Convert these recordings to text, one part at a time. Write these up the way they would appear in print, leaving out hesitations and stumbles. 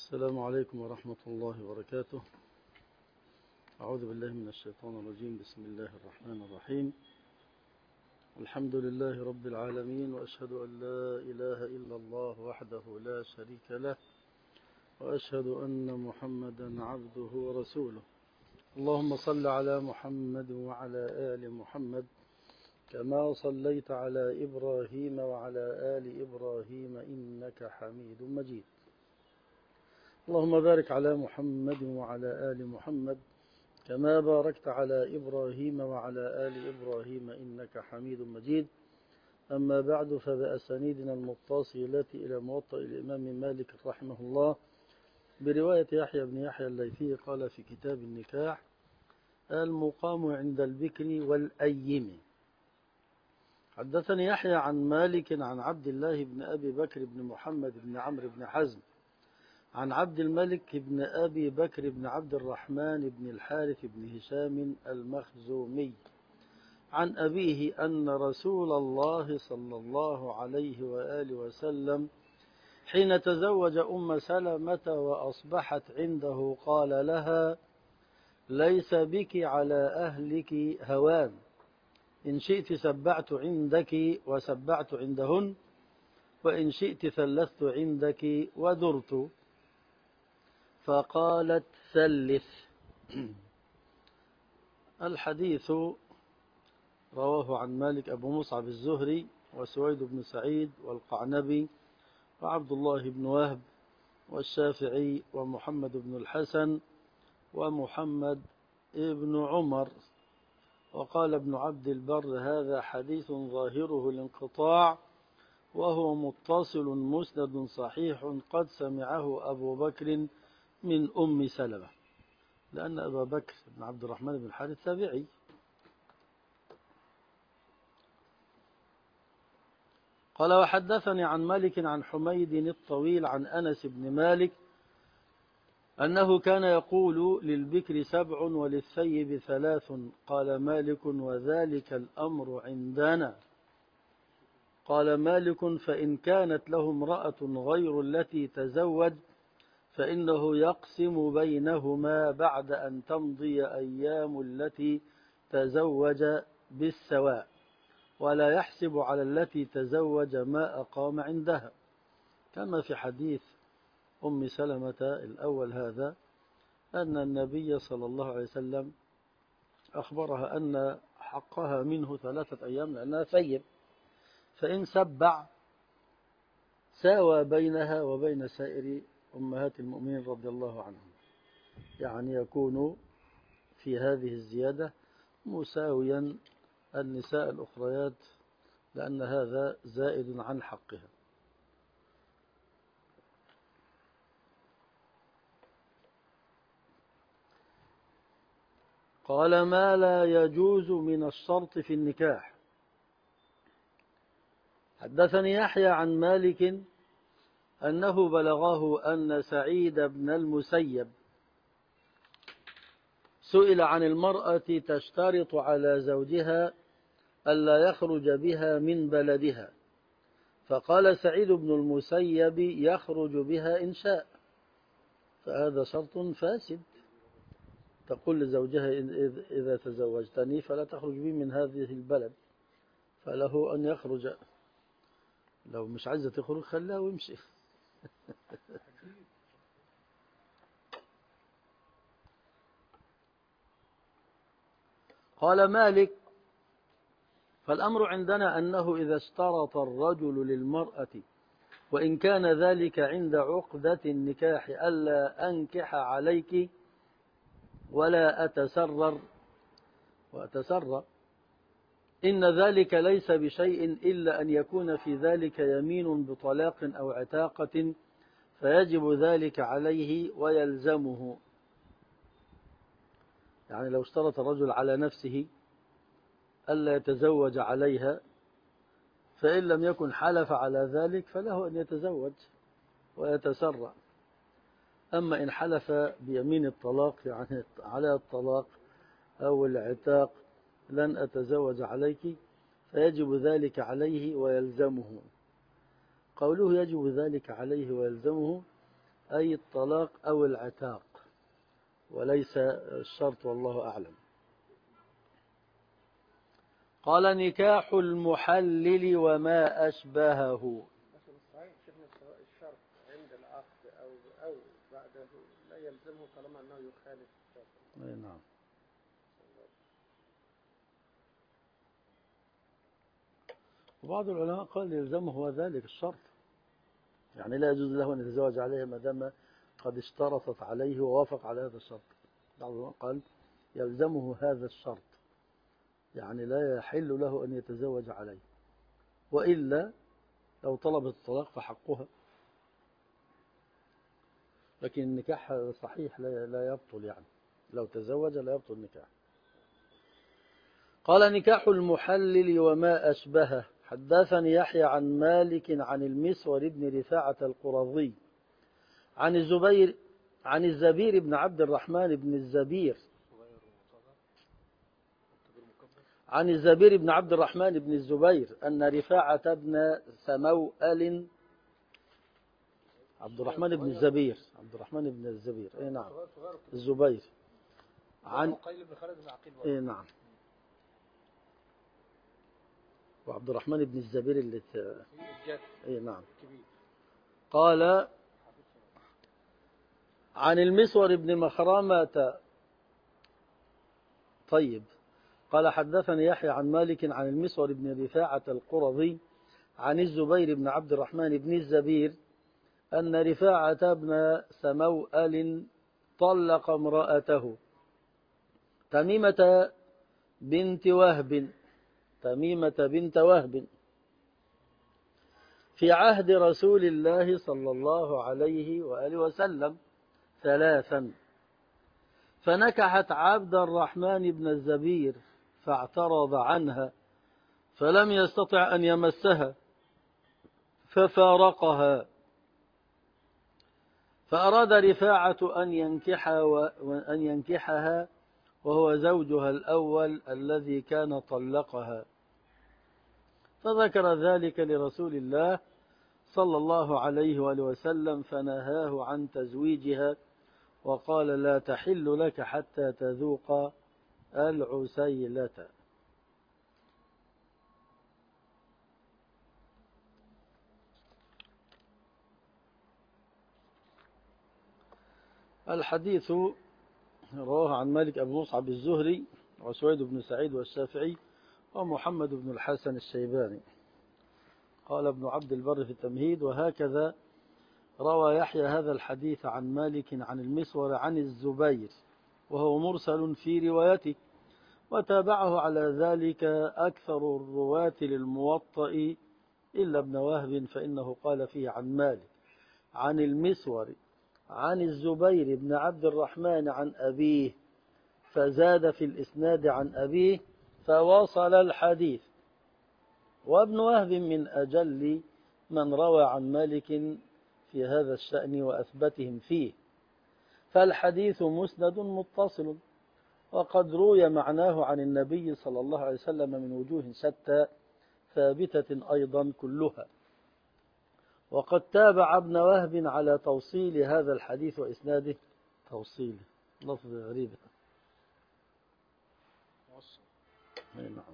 السلام عليكم ورحمة الله وبركاته. أعوذ بالله من الشيطان الرجيم. بسم الله الرحمن الرحيم. الحمد لله رب العالمين، وأشهد أن لا إله إلا الله وحده لا شريك له، وأشهد أن محمدا عبده ورسوله. اللهم صل على محمد وعلى آل محمد كما صليت على إبراهيم وعلى آل إبراهيم إنك حميد مجيد. اللهم بارك على محمد وعلى آل محمد كما باركت على إبراهيم وعلى آل إبراهيم إنك حميد مجيد. أما بعد، فبأسانيدنا المتصلة إلى موطأ الإمام مالك رحمه الله برواية يحيى بن يحيى الليثي قال في كتاب النكاح: المقام عند البكر والأيم. حدثني يحيى عن مالك عن عبد الله بن أبي بكر بن محمد بن عمرو بن حزم عن عبد الملك بن أبي بكر بن عبد الرحمن بن الحارث بن هشام المخزومي عن أبيه أن رسول الله صلى الله عليه وآله وسلم حين تزوج أم سلمة وأصبحت عنده قال لها: ليس بك على أهلك هوان، إن شئت سبعت عندك وسبعت عندهن، وإن شئت ثلثت عندك ودرت. فقالت: ثلث. الحديث رواه عن مالك أبو مصعب الزهري وسويد بن سعيد والقعنبي وعبد الله بن وهب والشافعي ومحمد بن الحسن ومحمد بن عمر. وقال ابن عبد البر: هذا حديث ظاهره الانقطاع، وهو متصل مسند صحيح قد سمعه أبو بكر من أم سلمة، لأن أبا بكر بن عبد الرحمن بن الحارث تابعي. قال: وحدثني عن مالك عن حميد الطويل عن أنس بن مالك أنه كان يقول: للبكر 7 وللثيب 3. قال مالك: وذلك الأمر عندنا. قال مالك: فإن كانت له امرأة غير التي تزوج فإنه يقسم بينهما بعد أن تمضي أيام التي تزوج بالسواء، ولا يحسب على التي تزوج ما أقام عندها، كما في حديث أم سلمة الأول هذا، أن النبي صلى الله عليه وسلم أخبرها أن حقها منه 3 أيام لأنها ثيب، فإن سبع ساوى بينها وبين سائر أمهات المؤمنين رضي الله عنهم، يعني يكون في هذه الزيادة مساويا النساء الأخريات، لأن هذا زائد عن حقها. قال: ما لا يجوز من الشرط في النكاح. حدثني يحيى عن مالك أنه بلغه أن سعيد بن المسيب سئل عن المرأة تشترط على زوجها ألا يخرج بها من بلدها، فقال سعيد بن المسيب: يخرج بها إن شاء. فهذا شرط فاسد. تقول لزوجها: إذا تزوجتني فلا تخرج بي من هذه البلد، فله أن يخرج. لو مش عايزة تخرج خليها ويمشي. قال مالك: فالأمر عندنا أنه إذا اشترط الرجل للمرأة وإن كان ذلك عند عقدة النكاح ألا أنكح عليك ولا وأتسرى، إن ذلك ليس بشيء إلا أن يكون في ذلك يمين بطلاق أو عتاقة، فيجب ذلك عليه ويلزمه. يعني لو اشترط الرجل على نفسه ألا يتزوج عليها، فإن لم يكن حلف على ذلك فله أن يتزوج ويتسرى. أما إن حلف بيمين الطلاق، يعني على الطلاق أو العتاق، لن أتزوج عليك، فيجب ذلك عليه ويلزمه. قوله يجب ذلك عليه ويلزمه أي الطلاق أو العتاق، وليس الشرط والله أعلم. قال نكاح المحلل وما أشبهه. لكن صحيح شفنا الشرط عند العقد أو بعده لا يلزمه طالما أنه يخالف الشرط. أي نعم. وبعض العلماء قال يلزمه هو ذلك الشرط، يعني لا يجوز له أن يتزوج عليها ما دام قد اشترطت عليه ووافق على هذا الشرط. بعض العلماء قال يلزمه هذا الشرط، يعني لا يحل له أن يتزوج عليه، وإلا لو طلبت الطلاق فحقها، لكن النكاح صحيح لا يبطل، يعني لو تزوج لا يبطل النكاح. قال نكاح المحلل وما أشبهه. حدثني يحيى عن مالك عن المسور بن رفاعة القرظي عن الزبير بن عبد الرحمن بن الزبير عن الزبير بن عبد الرحمن بن الزبير أن رفاعة بن سموأل عبد الرحمن بن الزبير اي نعم الزبير عن اي نعم وعبد الرحمن بن الزبير اللي اي نعم قال عن المسور بن مخرمة. طيب، قال حدثني يحيى عن مالك عن المسور بن رفاعة القرظي عن الزبير بن عبد الرحمن بن الزبير أن رفاعة بن سموأل طلق امرأته تميمة بنت وهب في عهد رسول الله صلى الله عليه وآله وسلم 3، فنكحت عبد الرحمن بن الزبير فاعترض عنها فلم يستطع أن يمسها ففارقها، فأراد رفاعة أن ينكحها وهو زوجها الأول الذي كان طلقها، فذكر ذلك لرسول الله صلى الله عليه وآله وسلم فنهاه عن تزويجها وقال لا تحل لك حتى تذوق العسيلة. الحديث رواه عن مالك أبو مصعب الزهري وسويد بن سعيد والشافعي ومحمد بن الحسن الشيباني. قال ابن عبد البر في التمهيد وهكذا روى يحيى هذا الحديث عن مالك عن المسور عن الزبير وهو مرسل في روايته، وتابعه على ذلك أكثر الرواة للموطأ إلا ابن وهب فإنه قال فيه عن مالك عن المسور عن الزبير بن عبد الرحمن عن أبيه، فزاد في الإسناد عن أبيه فواصل الحديث. وابن وهب من أجل من روى عن مالك في هذا الشأن وأثبتهم فيه، فالحديث مسند متصل، وقد روي معناه عن النبي صلى الله عليه وسلم من وجوه شتى ثابتة أيضا كلها. وقد تابع ابن وهب على توصيل هذا الحديث وإسناده. توصيل لفظ غريب. نعم.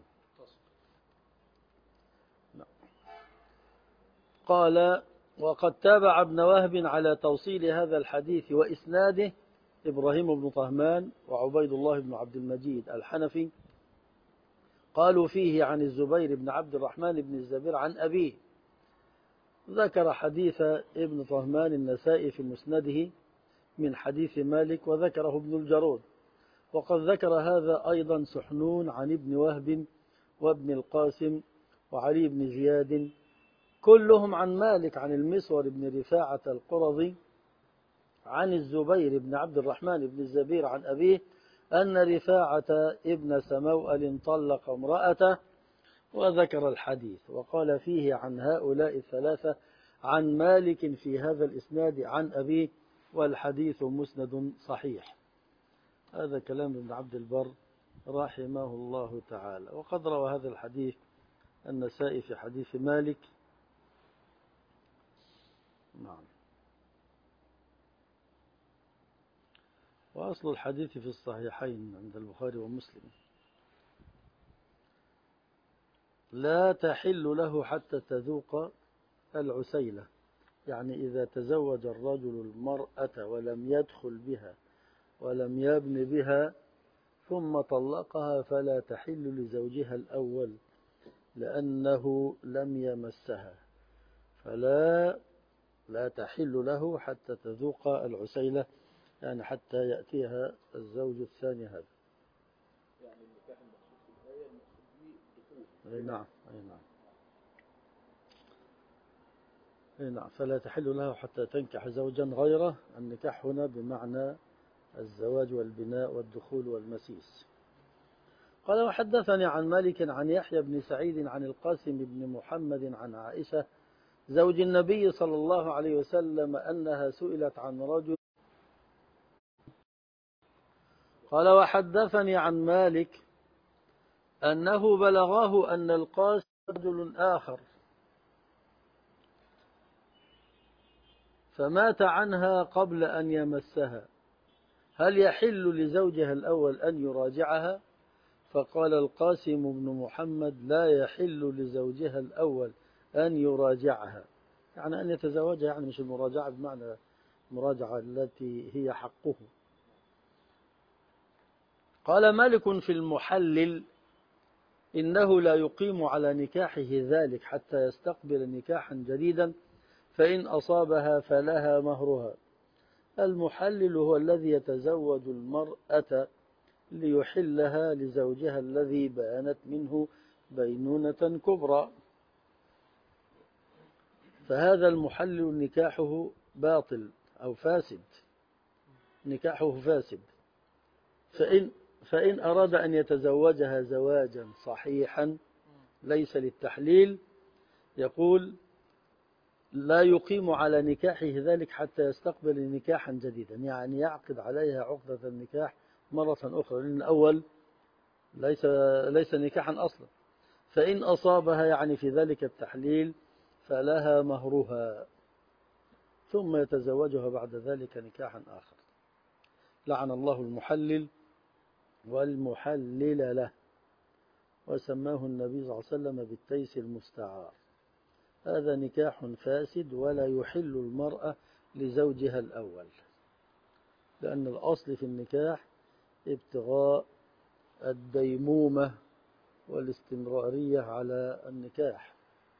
قال وقد تابع ابن وهب على توصيل هذا الحديث وإسناده إبراهيم بن طهمان وعبيد الله بن عبد المجيد الحنفي، قالوا فيه عن الزبير بن عبد الرحمن بن الزبير عن أبيه. ذكر حديث ابن طهمان النسائي في مسنده من حديث مالك وذكره ابن الجرود، وقد ذكر هذا أيضا سحنون عن ابن وهب وابن القاسم وعلي بن زياد كلهم عن مالك عن المسور بن رفاعة القرظي عن الزبير بن عبد الرحمن بن الزبير عن أبيه أن رفاعة ابن سموأل طلق امرأته، وذكر الحديث وقال فيه عن هؤلاء الثلاثة عن مالك في هذا الإسناد عن أبيه، والحديث مسند صحيح. هذا كلام ابن عبد البر رحمه الله تعالى. وقد روى هذا الحديث النسائي في حديث مالك. نعم. وأصل الحديث في الصحيحين عند البخاري ومسلم: لا تحل له حتى تذوق العسيلة. يعني إذا تزوج الرجل المرأة ولم يدخل بها ولم يبن بها ثم طلقها فلا تحل لزوجها الأول لأنه لم يمسها، لا تحل له حتى تذوق العسيلة، يعني حتى يأتيها الزوج الثاني هذا. يعني النكاح المقصود في الآية المقصود به دخول. أي نعم، أي نعم، أي نعم. فلا تحل له حتى تنكح زوجا غيره. النكاح هنا بمعنى الزواج والبناء والدخول والمسيس. قال: وحدثني عن مالك عن يحيى بن سعيد عن القاسم بن محمد عن عائشة زوج النبي صلى الله عليه وسلم أنها سئلت عن رجل. قال: وحدثني عن مالك أنه بلغه أن القاسم رجل آخر فمات عنها قبل أن يمسها، هل يحل لزوجها الأول أن يراجعها؟ فقال القاسم بن محمد: لا يحل لزوجها الأول أن يراجعها، يعني أن يتزوجها، يعني مش المراجعة بمعنى المراجعة التي هي حقه. قال مالك في المحلل: إنه لا يقيم على نكاحه ذلك حتى يستقبل نكاحا جديدا، فإن أصابها فلها مهرها. المحلل هو الذي يتزوج المرأة ليحلها لزوجها الذي بانت منه بينونة كبرى، فهذا المحلل نكاحه باطل أو فاسد، نكاحه فاسد. فإن أراد أن يتزوجها زواجا صحيحا ليس للتحليل، يقول: لا يقيم على نكاحه ذلك حتى يستقبل نكاحا جديدا، يعني يعقد عليها عقدة النكاح مرة أخرى، لأن الأول ليس نكاحا أصلا. فإن أصابها يعني في ذلك التحليل فلها مهرها، ثم يتزوجها بعد ذلك نكاحا آخر. لعن الله المحلل والمحلل له، وسماه النبي صلى الله عليه وسلم بالتيس المستعار. هذا نكاح فاسد ولا يحل المرأة لزوجها الأول، لأن الأصل في النكاح ابتغاء الديمومة والاستمرارية على النكاح.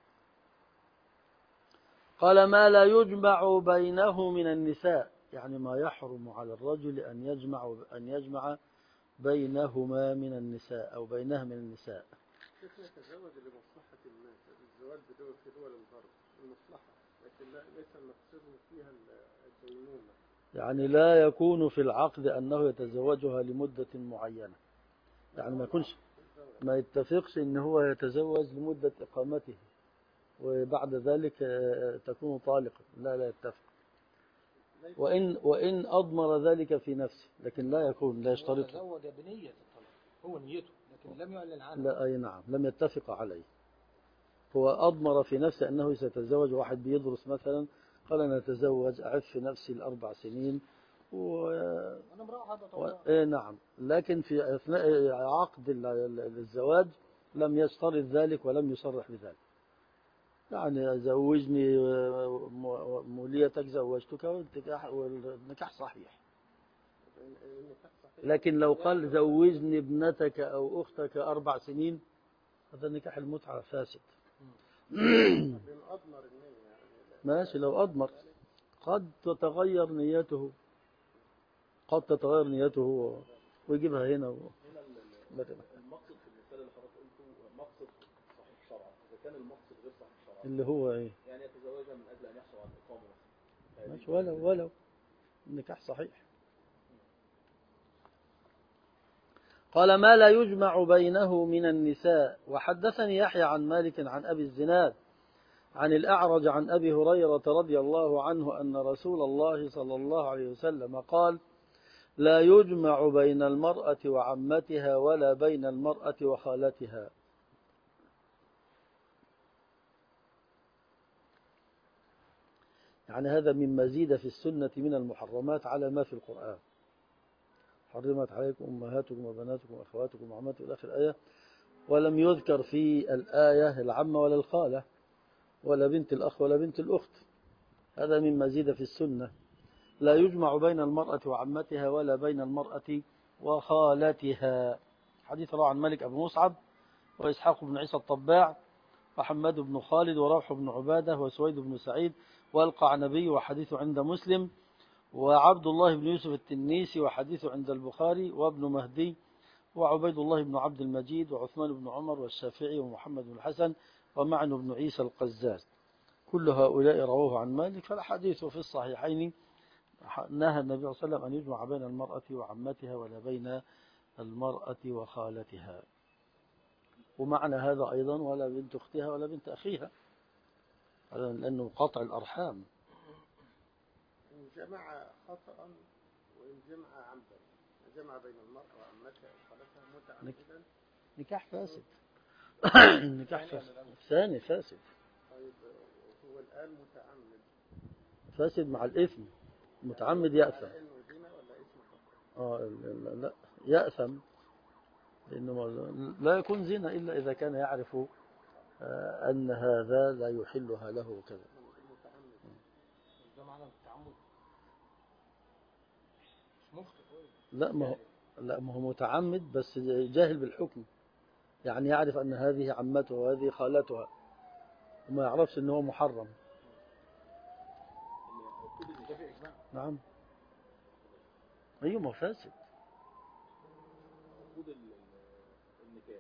قال: ما لا يجمع بينه من النساء، يعني ما يحرم على الرجل أن يجمع بينهما من النساء أو بينها من النساء. كيف يتزوج لمصلحة ما؟ الزواج بدون في دول الغرب المصلحة، لكن ليس المقصود فيها الديمومة. يعني لا يكون في العقد أنه يتزوجها لمدة معينة، يعني ما يتفقش أنه هو يتزوج لمدة إقامته وبعد ذلك تكون طالقا، لا يتفق. وإن أضمر ذلك في نفسه، لكن لا يشترط. تزوج بنية الطلاق، هو نيته لكن لم يعلن عنه. لا، أي نعم، لم يتفق عليه. هو أضمر في نفسه أنه سيتزوج. واحد بيدرس مثلا قال: أنا أتزوج أعف في نفسي ال4 سنين أنا امرأة هذا طبعا. نعم، لكن في أثناء عقد الزواج لم يشترط ذلك ولم يصرح بذلك. يعني زوجني موليتك زوجتك والنكاح صحيح. لكن لو قال زوجني ابنتك أو أختك 4 سنين، هذا نكاح المتعة فاسد. ماشي، لو أضمر قد تتغير نيته، ويجيبها هنا المقصد في المثال اللي حضرتك قلته مقصد صحيح شرعا، إذا كان المقصد غير صحيح شرعا اللي هو إيه؟ يعني يتزوجها من أجل أن يحصل على الإقامة مثلا. ماشي، ولو النكاح صحيح. قال: ما لا يجمع بينه من النساء. وحدثني يحيى عن مالك عن أبي الزناد عن الأعرج عن أبي هريرة رضي الله عنه أن رسول الله صلى الله عليه وسلم قال: لا يجمع بين المرأة وعمتها ولا بين المرأة وخالتها. يعني هذا مما زيد في السنة من المحرمات على ما في القرآن. حرمت عليكم أمهاتكم وبناتكم وأخواتكم وعماتكم إلى آخر الآية، ولم يذكر في الآية العمة ولا الخالة ولا بنت الأخ ولا بنت الأخت. هذا مما زيد في السنة. لا يجمع بين المرأة وعمتها ولا بين المرأة وخالتها. حديث رواه عن مالك أبو مصعب وإسحاق بن عيسى الطباع وحماد بن خالد وروح بن عبادة وسويد بن سعيد والقعنبي وحديث عند مسلم وعبد الله بن يوسف التنيسي وحديث عند البخاري وابن مهدي وعبيد الله بن عبد المجيد وعثمان بن عمر والشافعي ومحمد بن الحسن ومعن بن عيسى القزاز. كل هؤلاء رووه عن مالك. فالحديث في الصحيحين نهى النبي صلى الله عليه وسلم أن يجمع بين المرأة وعمتها ولا بين المرأة وخالتها. ومعنى هذا أيضا ولا بنت أختها ولا بنت أخيها، لأنه قطع الأرحام. إن جمع خطأ وإن جمع عمدا، جمع بين المرأة وعمتها وخالتها متعمدا نكاح فاسد. نكاح فاسد ثاني فاسد. طيب هو الآن متعمد فاسد مع الإثم. متعمد يأثم. على إنه زنا ولا اسم خطأ؟ لا يأثم، لأنه لا يكون زنا إلا إذا كان يعرف أن هذا لا يحلها له وكذا. ده معنى التعمد مش مخطئ. لا ما هو متعمد بس جاهل بالحكم، يعني يعرف أن هذه عمته وهذه خالتها وما يعرفش أنه محرم. نعم أيوة ما فاسد. عقود النكاح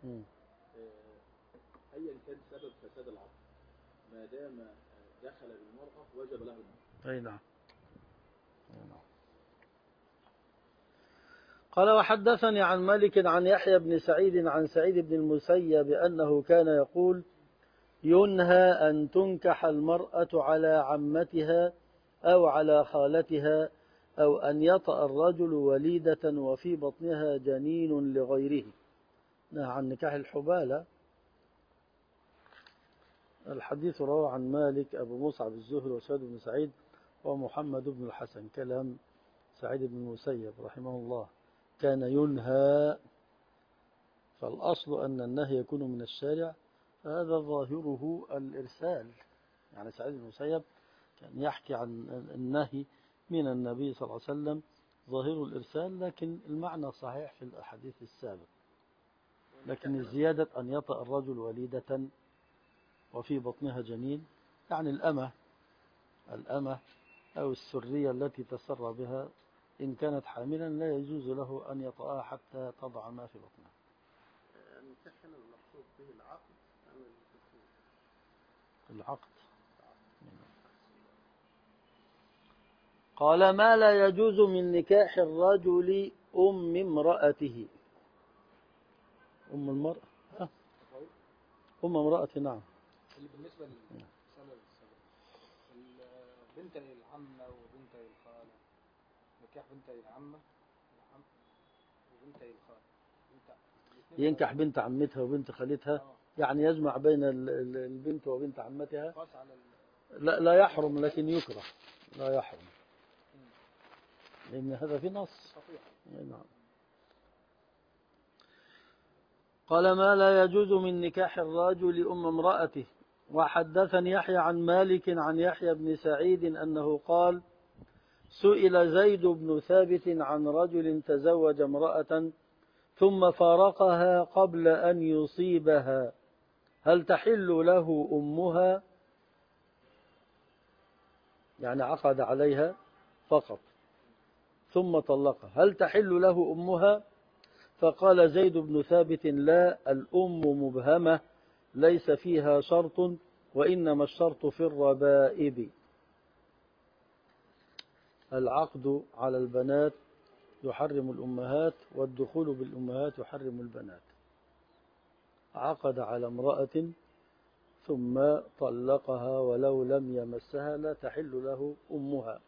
أيا كان سبب فساد العقد ما دام دخل بالمرأة وجب له المهر. أي نعم. قال وحدثني عن مالك عن يحيى بن سعيد عن سعيد بن المسيب أنه كان يقول ينهى أن تنكح المرأة على عمتها أو على خالتها أو أن يطأ الرجل وليدة وفي بطنها جنين لغيره. نهى عن نكاح الحبالة. الحديث رواه عن مالك أبو مصعب الزهري وسعيد بن سعيد ومحمد بن الحسن. كلام سعيد بن المسيب رحمه الله كان ينهى، فالأصل أن النهي يكون من الشارع، هذا ظاهره الإرسال. يعني سعيد بن المسيب كان يحكي عن النهي من النبي صلى الله عليه وسلم ظاهر الإرسال، لكن المعنى صحيح في الأحاديث السابقة. لكن الزيادة أن يطأ الرجل وليدة وفي بطنها جنين، يعني الأمة أو السرية التي تسر بها إن كانت حاملا لا يجوز له أن يطأها حتى تضع ما في بطنها. النكاح هنا المقصود به العقد أم العقد. قال ما لا يجوز من نكاح الرجل أم امرأته. أم المرأة أم امرأته. نعم. اللي بالنسبة للسبب بنتي العمة وبنتي الخالة، نكاح بنتي العمة وبنتي الخالة، ينكح بنت عمتها وبنت خالتها، يعني يجمع بين البنت وبنت عمتها. لا يحرم، لكن يكره. لا يحرم لأن هذا في نص. نعم. قال ما لا يجوز من نكاح الرجل أم امرأته. وحدثني يحيى عن مالك عن يحيى بن سعيد أنه قال سئل زيد بن ثابت عن رجل تزوج امرأة ثم فارقها قبل أن يصيبها هل تحل له أمها؟ يعني عقد عليها فقط ثم طلقها، هل تحل له أمها؟ فقال زيد بن ثابت لا، الأم مبهمة ليس فيها شرط، وإنما الشرط في الربائب. العقد على البنات يحرم الأمهات، والدخول بالأمهات يحرم البنات. عقد على امرأة ثم طلقها ولو لم يمسها لا تحل له أمها.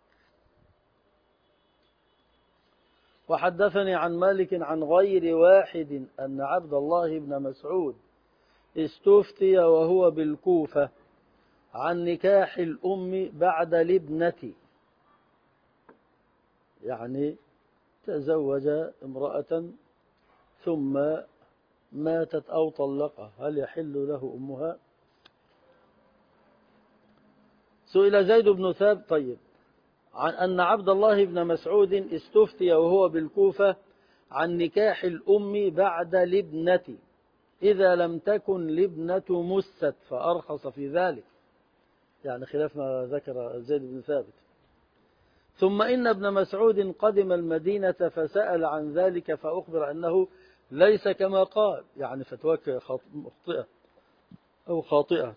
وحدثني عن مالك عن غير واحد أن عبد الله بن مسعود استفتي وهو بالكوفة عن نكاح الأم بعد الابنة، يعني تزوج امرأة ثم ماتت أو طلقها هل يحل له أمها؟ سئل زيد بن ثابت طيب عن أن عبد الله بن مسعود استفتي وهو بالكوفة عن نكاح الأم بعد الابنة إذا لم تكن الابنة مست فأرخص في ذلك، يعني خلاف ما ذكر زيد بن ثابت. ثم إن ابن مسعود قدم المدينة فسأل عن ذلك فأخبر أنه ليس كما قال، يعني فتواك مخطئة أو خاطئة،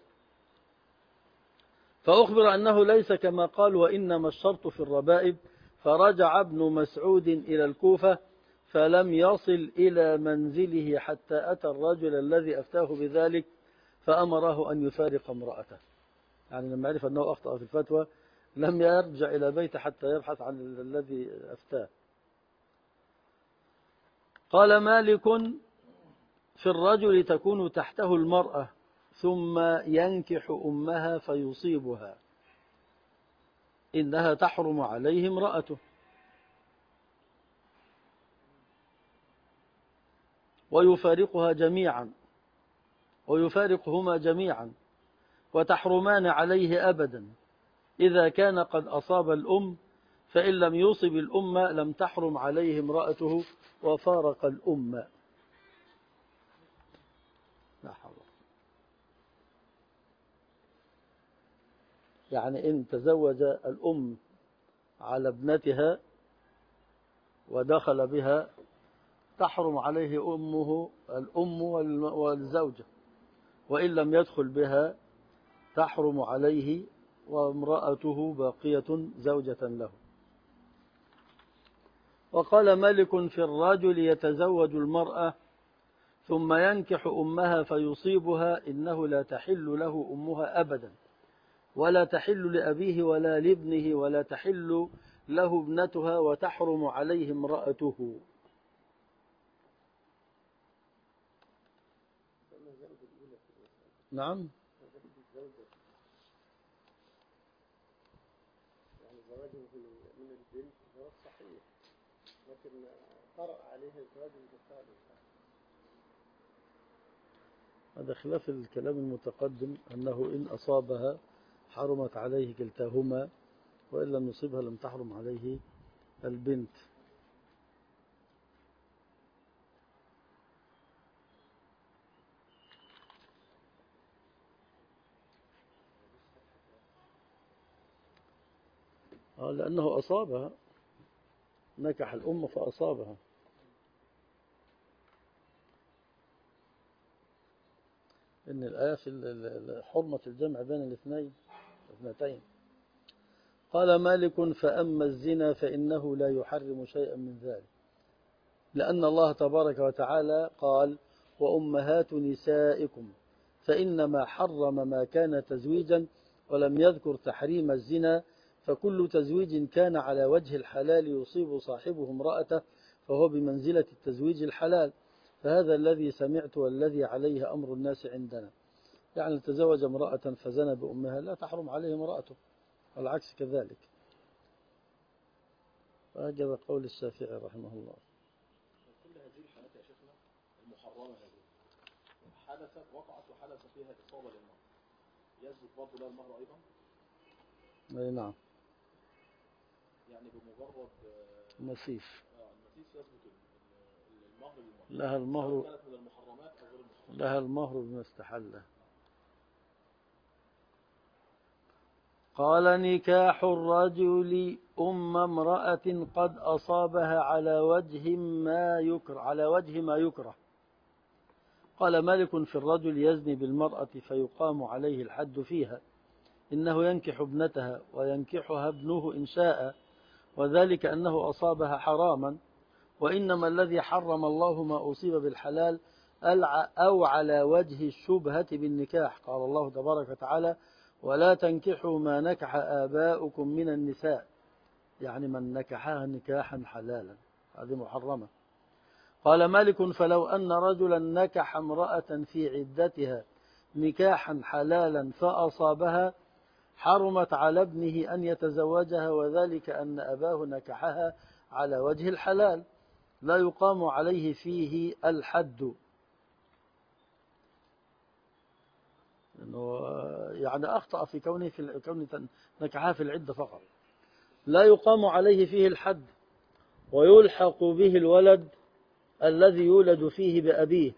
فأخبر أنه ليس كما قال وإنما الشرط في الربائب. فرجع ابن مسعود إلى الكوفة فلم يصل إلى منزله حتى أتى الرجل الذي أفتاه بذلك فأمره أن يفارق امرأته، يعني لما عرف أنه أخطأ في الفتوى لم يرجع إلى بيته حتى يبحث عن الذي أفتاه. قال مالك في الرجل تكون تحته المرأة ثم ينكح أمها فيصيبها إنها تحرم عليه امرأته، ويفارقها جميعا ويفارقهما جميعا وتحرمان عليه أبدا إذا كان قد أصاب الأم، فإن لم يصب الأم لم تحرم عليه امرأته وفارق الأم. لا حول. يعني إن تزوج الأم على ابنتها ودخل بها تحرم عليه أمه الأم والزوجة، وإن لم يدخل بها تحرم عليه وامرأته باقية زوجة له. وقال مالك في الرجل يتزوج المرأة ثم ينكح أمها فيصيبها إنه لا تحل له أمها أبدا ولا تحل لأبيه ولا لابنه ولا تحل له ابنتها وتحرم عليه امرأته. نعم. يعني زواجه من البنت زواج صحيح، لكن طرأ عليه الزواج المثالي. هذا خلاف الكلام المتقدم أنه إن أصابها حرمت عليه كلتاهما وإن لم يصيبها لم تحرم عليه البنت. لأنه أصابها، نكح الأم فأصابها. إن الآية في حرمة الجمع بين الاثنتين. قال مالك فأما الزنا فإنه لا يحرم شيئا من ذلك، لأن الله تبارك وتعالى قال وأمهات نسائكم، فإنما حرم ما كان تزويجا ولم يذكر تحريم الزنا، فكل تزويج كان على وجه الحلال يصيب صاحبه امرأته فهو بمنزلة التزويج الحلال، فهذا الذي سمعت والذي عليه أمر الناس عندنا. يعني تزوج امرأة فزنى بأمها لا تحرم عليه امرأته، والعكس كذلك. هكذا قول الشافعي رحمه الله. كل هذه الحالات يا شيخنا المحرمة هذه حدثت وقعت وحدث فيها إصابة للمرأة، يثبت برضه لها المهر أيضا؟ أي نعم. يعني بمجرد نسيف يثبت المهر للمرأة، لها المهر، كانت من المحرمات أو غير المحرمات. لها المهر بما استحله. قال نكاح الرجل امرأة قد أصابها على وجه ما يكره. قال مالك في الرجل يزني بالمرأة فيقام عليه الحد فيها، إنه ينكح ابنتها وينكحها ابنه إن شاء، وذلك أنه أصابها حراما، وإنما الذي حرم الله ما أصيب بالحلال أو على وجه الشبهة بالنكاح. قال الله تبارك وتعالى ولا تنكحوا ما نكح آباؤكم من النساء، يعني من نكحها نكاحا حلالا، هذه محرمة. قال مالك فلو أن رجلا نكح امرأة في عدتها نكاحا حلالا فأصابها حرمت على ابنه أن يتزوجها، وذلك أن أباه نكحها على وجه الحلال، لا يقام عليه فيه الحد. إنه يعني أخطأ في كونه نكحها في العدة فقط. لا يقام عليه فيه الحد، ويلحق به الولد الذي يولد فيه بأبيه.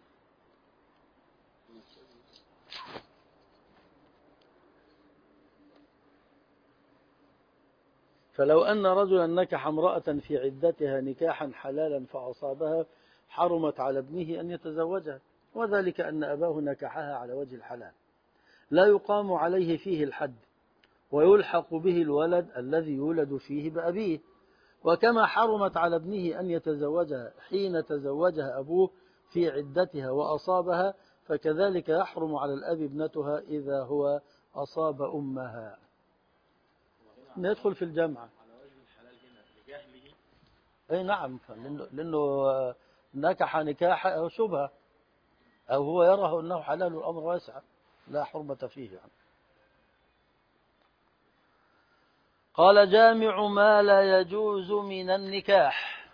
فلو أن رجلا نكح امرأة في عدتها نكاحا حلالا فأصابها، حرمت على ابنه أن يتزوجها، وذلك أن أباه نكحها على وجه الحلال، لا يقام عليه فيه الحد، ويلحق به الولد الذي يولد فيه بأبيه. وكما حرمت على ابنه أن يتزوجها حين تزوجها أبوه في عدتها وأصابها، فكذلك يحرم على الأب ابنتها إذا هو أصاب أمها. ندخل في الجمع. على وجه الحلال هنا لجهله. أي نعم، لأنه نكح نكاح أو شبهة، أو هو يرى أنه حلال الأمر واسع لا حرمة فيه يعني. قال جامع ما لا يجوز من النكاح.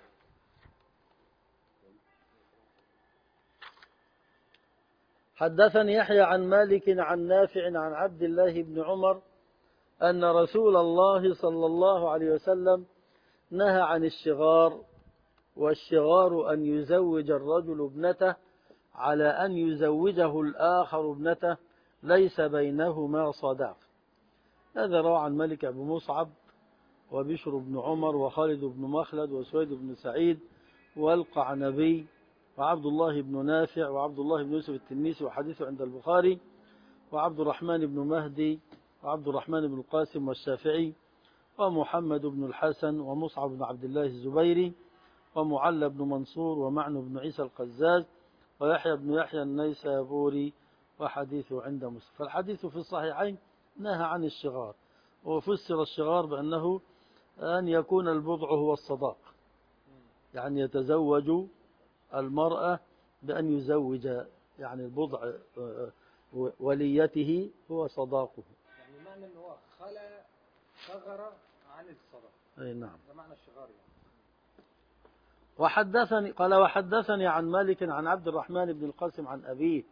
حدثني يحيى عن مالك عن نافع عن عبد الله بن عمر أن رسول الله صلى الله عليه وسلم نهى عن الشغار، والشغار أن يزوج الرجل ابنته على أن يزوجه الآخر ابنته ليس بينهما صداق. هذا روى عن مالك أبو مصعب وبشر بن عمر وخالد بن مخلد وسويد بن سعيد والقعنبي وعبد الله بن نافع وعبد الله بن يوسف التنيسي، وحديثه عند البخاري، وعبد الرحمن بن مهدي وعبد الرحمن بن القاسم والشافعي ومحمد بن الحسن ومصعب بن عبد الله الزبيري ومعلى بن منصور ومعنى بن عيسى القزاز ويحيى بن يحيى النيسابوري، وحديثه عند مسلم. فالحديث في الصحيحين نهى عن الشغار، وفسر الشغار بأنه أن يكون البضع هو الصداق، يعني يتزوج المرأة بأن يزوج يعني البضع وليته هو صداقه. يعني معنى ان هو ثغر عن الصداق. أي نعم. ده معنى الشغار يعني. وحدثني قال وحدثني عن مالك عن عبد الرحمن بن القاسم عن أبيه.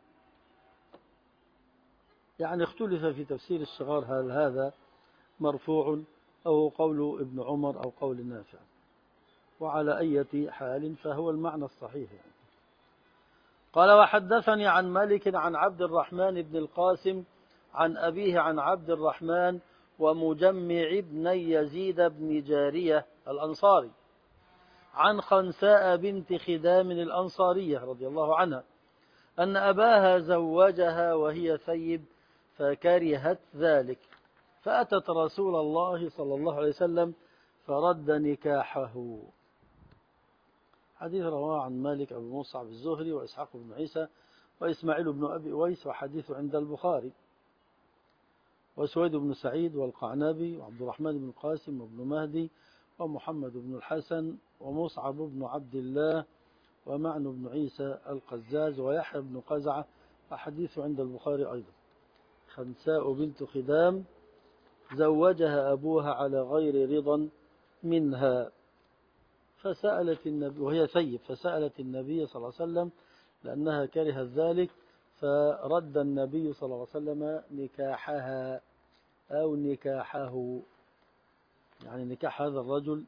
يعني اختلف في تفسير الشغار، هل هذا مرفوع أو قول ابن عمر أو قول نافع، وعلى أي حال فهو المعنى الصحيح يعني. قال وحدثني عن مالك عن عبد الرحمن بن القاسم عن أبيه عن عبد الرحمن ومجمع بن يزيد بن جارية الأنصاري عن خنساء بنت خدام الأنصارية رضي الله عنها أن أباها زوجها وهي ثيب فكرهت ذلك، فأتت رسول الله صلى الله عليه وسلم فرد نكاحه. حديث رواه عن مالك أبو مصعب الزهري وإسحاق بن عيسى وإسماعيل بن أبي أويس، وحديث عند البخاري، وسويد بن سعيد والقعنبي وعبد الرحمن بن القاسم وابن مهدي ومحمد بن الحسن ومصعب بن عبد الله ومعنى بن عيسى القزاز ويحيى بن قزعة، وحديث عند البخاري أيضا. خنساء بنت خدام زوجها أبوها على غير رضا منها، فسألت النبي وهي ثيب، فسألت النبي صلى الله عليه وسلم لأنها كرهت ذلك، فرد النبي صلى الله عليه وسلم نكاحها أو نكاحه، يعني نكاح هذا الرجل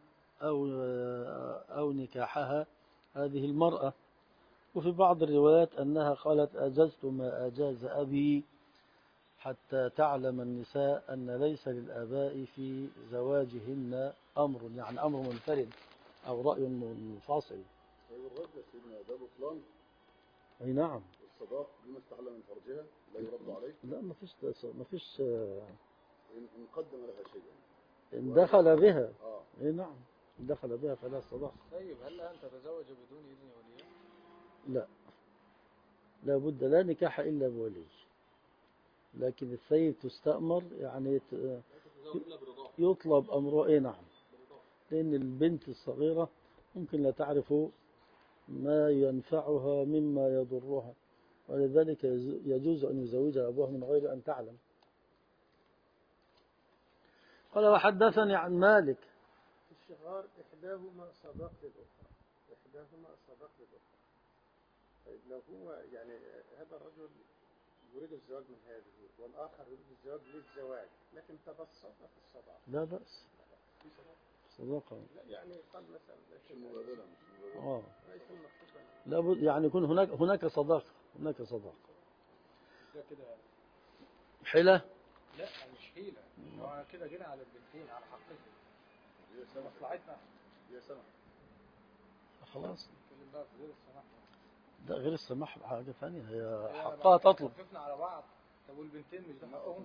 أو نكاحها هذه المرأة. وفي بعض الروايات أنها قالت أجزت ما أجاز أبي حتى تعلم النساء أن ليس للآباء في زواجهن أمر، يعني أمر منفرد أو رأي منفصل. أيوة الرد سيدنا ده بطلان. أي نعم. الصداق بما استحل من فرجها لا يرد عليه. لا ما فيش إن قدم لها شيئا. إن دخل بها. أي نعم، إن دخل بها فلا صداق. طيب هل لها أن تتزوج بدون إذن وليها؟ لا، لا بد، لا نكاح إلا بولي، لكن الثيب تستأمر، يعني يطلب أمره. إيه نعم، لأن البنت الصغيرة ممكن لا تعرف ما ينفعها مما يضرها، ولذلك يجوز أن يزوجها أبوها من غير أن تعلم. قال وحدثني عن مالك. الصغار إحداهما صداق للأخرى، إحداهما صداق للأخرى. طيب لو هو يعني هذا الرجل يريد الزواج من هذه والآخر يريد الزواج للزواج لكن تبسطنا في الصداق، لا بأس، صداقة. لا يعني قال مثلا مش المبادلة، مش المبادلة. ليس المقصود لابد يعني يكون هناك صداقة، هناك صداقة. ده كده حيلة. لا مش حيلة، هو كده جينا على البنتين على حقيقة هي سمح، مصلحتنا. هي سمح. خلاص، نتكلم بقى في غير السماح. ده غير السماح بحاجة ثانية، هي هي حقها بعد ما تطلب. خففنا على بعض. طب والبنتين مش ده حقهم؟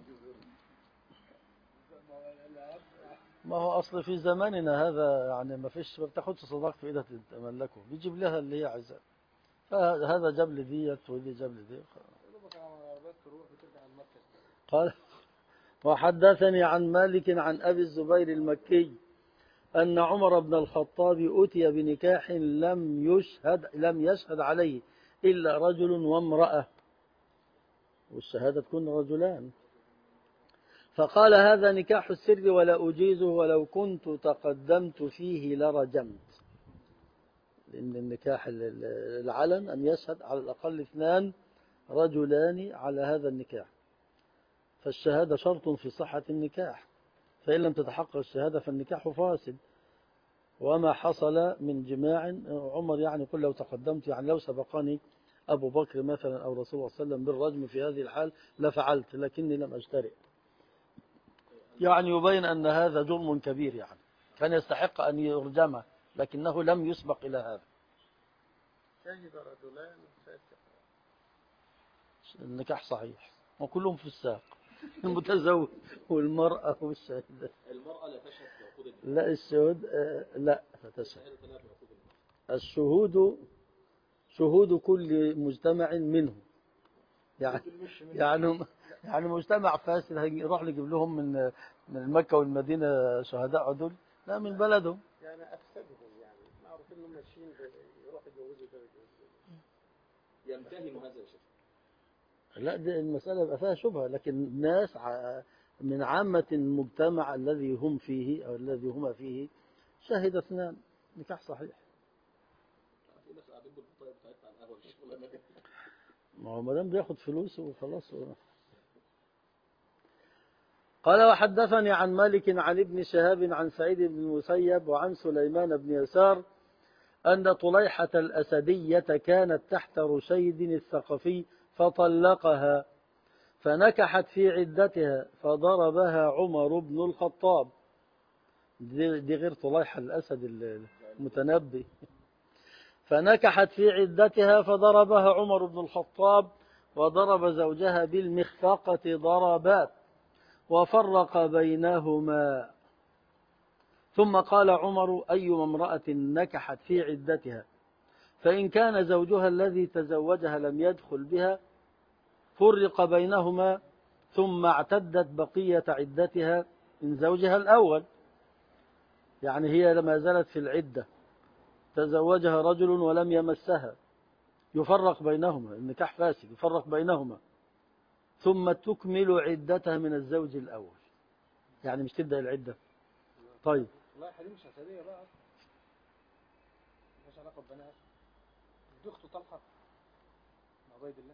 ما هو أصل في زماننا هذا يعني ما فيش، ما بتاخدش صداق في إيدها تملكه، بيجيب لها اللي هي عايزاه، فهذا جاب لي ديت ودي جاب لي دي. بس تروح وترجع المركز. قال وحدثني عن مالك عن أبي الزبير المكي أن عمر بن الخطاب أتي بنكاح لم يشهد عليه إلا رجل وامرأة، والشهادة تكون رجلان، فقال هذا نكاح السر ولا أجيزه ولو كنت تقدمت فيه لرجمت. لأن النكاح العلن أن يشهد على الأقل 2 رجلان على هذا النكاح، فالشهادة شرط في صحة النكاح، فإن لم تتحقق الشهادة فالنكاح فاسد. وما حصل من جماع عمر يعني يقول لو تقدمت، يعني لو سبقني أبو بكر مثلا أو رسول الله صلى الله عليه وسلم بالرجم في هذه الحال لفعلت، لكني لم أجترئ. يعني يبين أن هذا جرم كبير، يعني كان يستحق أن يرجم لكنه لم يسبق إلى هذا. شهد رجلان فاسقان. النكاح صحيح وكلهم في الساق، المتزوج والمرأة والشاهدة. المرأة لا تشهد في عقود النكاح. لا الشهود لا فتشهد. الشهادة لا في عقود النكاح. الشهود شهود كل مجتمع منه، يعني مجتمع فاسد هنروح نجيب لهم من مكة والمدينة شهداء عدل؟ لا، من بلدهم. يعني أفسدهم، يعني معروف إنهم ماشيين يروحوا يجوزوا ده ويجوزوا ده. يمتهن هذا الشيء. لا، دي المسألة يبقى فيها شبهة، لكن ناس من عامة المجتمع الذي هم فيه أو الذي هما فيه شهد 2 نكاح صحيح. في ناس قاعدين بالبطاقة بتاعتنا على القهوة الشغلانة دي. ما هو مادام بياخد فلوس وخلاص. قال وحدثني عن مالك عن ابن شهاب عن سعيد بن المسيب وعن سليمان بن يسار أن طليحة الأسدية كانت تحت رشيد الثقفي فطلقها فنكحت في عدتها فضربها عمر بن الخطاب. دي غير طليحة الأسد المتنبي. فنكحت في عدتها فضربها عمر بن الخطاب وضرب زوجها بالمخفقة ضربات وفرق بينهما. ثم قال عمر أيما امرأة نكحت في عدتها فإن كان زوجها الذي تزوجها لم يدخل بها فرق بينهما ثم اعتدت بقية عدتها من زوجها الأول. يعني هي لما زالت في العدة تزوجها رجل ولم يمسها يفرق بينهما، النكاح فاسد، يفرق بينهما ثم تكمل عدتها من الزوج الأول، يعني مش تبدأ العدة. طيب والله حليم مش أسدية بقى، مش علاقة ببنات، دي أخته طلحة بن عبيد الله.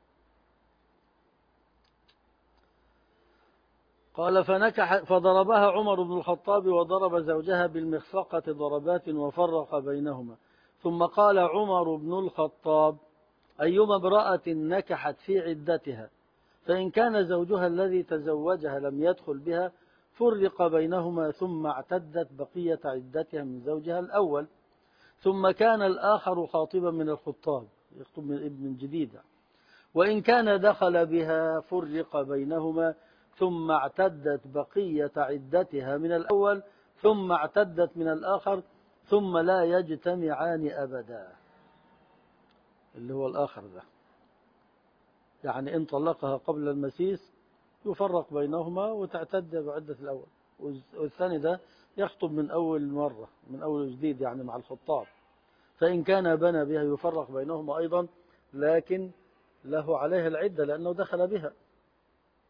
قال فضربها عمر بن الخطاب وضرب زوجها بالمخفقة ضربات وفرق بينهما. ثم قال عمر بن الخطاب أيما امرأة نكحت في عدتها فإن كان زوجها الذي تزوجها لم يدخل بها فرق بينهما ثم اعتدت بقية عدتها من زوجها الأول. ثم كان الآخر خاطبا من الخطاب يخطب من ابن جديد، وإن كان دخل بها فرق بينهما ثم اعتدت بقية عدتها من الأول ثم اعتدت من الآخر ثم لا يجتمعان أبدا، اللي هو الآخر ده. يعني إن طلقها قبل المسيس يفرق بينهما وتعتد بعدة الأول، والثاني ده يخطب من أول مرة من أول جديد يعني مع الخطاب. فإن كان بنى بها يفرق بينهما أيضا، لكن له عليها العدة لأنه دخل بها.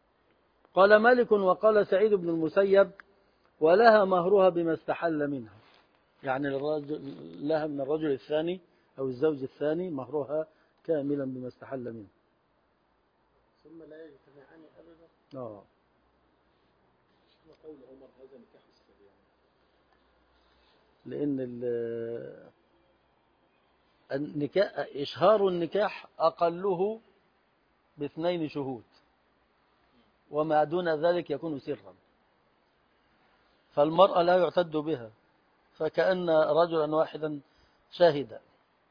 قال مالك وقال سعيد بن المسيب ولها مهرها بما استحل منها. يعني لها من الرجل الثاني أو الزوج الثاني مهرها كاملا بما استحل منه. ثم لا يجتمعان أبدا. شفنا قول عمر هذا نكاح السر يعني. لأن النكاح إشهار النكاح أقله باثنين شهود، وما دون ذلك يكون سرا، فالمرأة لا يعتد بها، فكأن رجلا واحدا شاهد.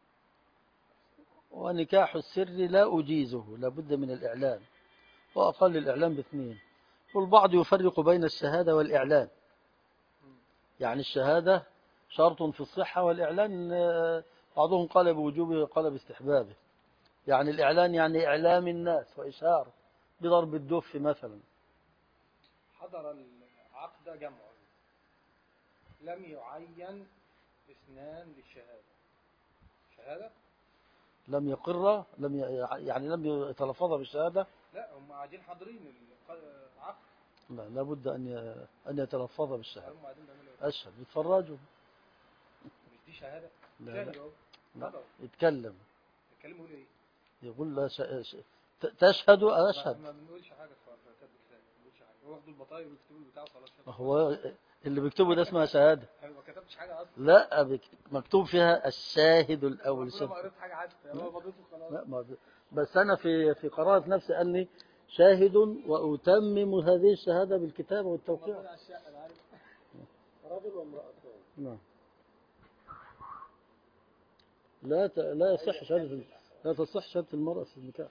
ونكاح السر لا أجيزه، لابد من الإعلان، وأقل الإعلان باثنين. والبعض يفرق بين الشهادة والإعلان، يعني الشهادة شرط في الصحة، والإعلان بعضهم قال بوجوبه وقال باستحبابه. يعني الإعلان يعني إعلام الناس وإشهار بضرب الدف مثلا. حضر العقد جمع لم يعين اثنان للشهادة، شهادة لم يقر، يعني لم يتلفظ بالشهادة. لا، هم قاعدين حاضرين العقد. لا، لابد أن يتلفظ بالشهادة. هم قاعدين بيعملوا ايه؟ أشهد، يتفرجوا. مش دي شهادة؟ لا شاهد لا, اهو. لا. حضر. يتكلم، يتكلموا ايه؟ يقول لا تشهد أشهد. ما بنقولش حاجة في كتاب الكتاب، ما بنقولش حاجة. هو واخدوا البطايق ويكتبوا البتاع وخلاص. هو اللي بيكتبه ده اسمها شهادة. انا ما كتبتش حاجة اصلا. لا، مكتوب فيها الشاهد الأول. انا ما قريت حاجة حتى، هو مضيته خلاص. لا، بس أنا في قراءة نفسي أني شاهد وأتمم هذه الشهادة بالكتابة والتوقيع. على الشقة انا عارف. رجل وامرأتان. نعم. لا يصح شهادة، لا تصح شهادة المرأة في النكاح.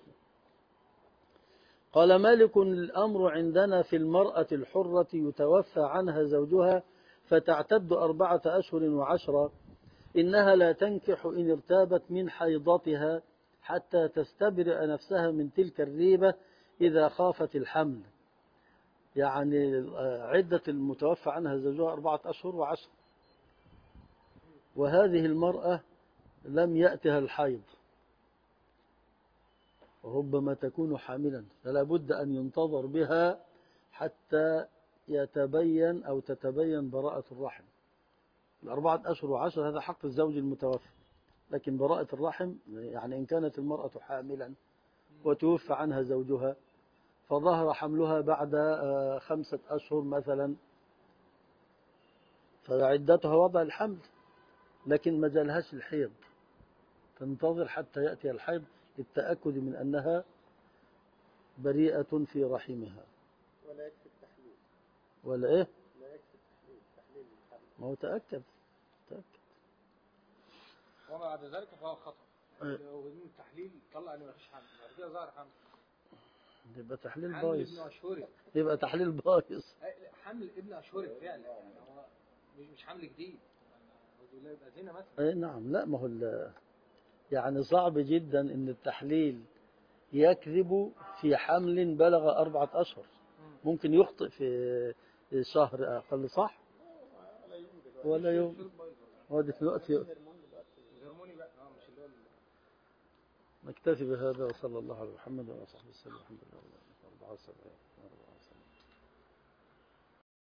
قال مالك: الأمر عندنا في المرأة الحرة يتوفى عنها زوجها فتعتد 4 أشهر و10، إنها لا تنكح إن ارتابت من حيضتها حتى تستبرئ نفسها من تلك الريبة إذا خافت الحمل. يعني عدة المتوفى عنها زوجها 4 أشهر و10، وهذه المرأة لم يأتها الحيض وربما تكون حاملا، فلا بد أن ينتظر بها حتى يتبين أو تتبين براءة الرحم. 4 أشهر و10 هذا حق الزوج المتوفى، لكن براءة الرحم يعني إن كانت المرأة حاملا وتوفى عنها زوجها فظهر حملها بعد 5 أشهر مثلا، فعدتها وضع الحمل، لكن ما جالهاش الحيض، تنتظر حتى يأتي الحيض للتأكد من أنها بريئة في رحمها. ولا يكفي التحليل. ولا إيه؟ لا يكفي تحليل الحمل. ما هو تأكد. وما بعد ذلك فهو خطأ. لو بدون التحليل طلع ان مفيش حمل، بعد كده ظهر حمل. يبقى تحليل حمل بايظ. ابن أشهره. يبقى تحليل بايظ. حمل ابن أشهره فعلا، يعني هو مش حمل جديد. يبقى زينة مثلا. أي نعم. لا، ما هو يعني صعب جدا ان التحليل يكذب في حمل بلغ 4 أشهر. ممكن يخطئ في شهر أقل، صح؟ ولا يوم. هو دلوقتي الهرموني بقى مش اللي هو نكتفي بهذا، وصلى الله على محمد وعلى صحبه وسلم. الحمد لله. 74.